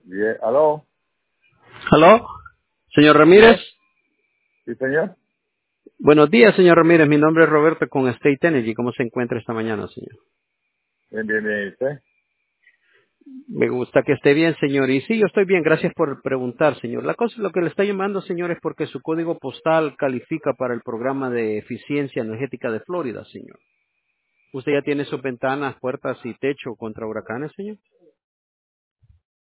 Bien, ¿aló? ¿Aló? Señor Ramírez. ¿Señor? ¿Sí, señor? Buenos días, señor Ramírez. Mi nombre es Roberto con State Energy. ¿Cómo se encuentra esta mañana, señor? Bien, bien, bien. ¿Y usted? Me gusta que esté bien, señor. Y sí, yo estoy bien. Gracias por preguntar, señor. La cosa, lo que le está llamando, señor, es porque su código postal califica para el programa de eficiencia energética de Florida, señor. ¿Usted ya tiene sus ventanas, puertas y techo contra huracanes, señor?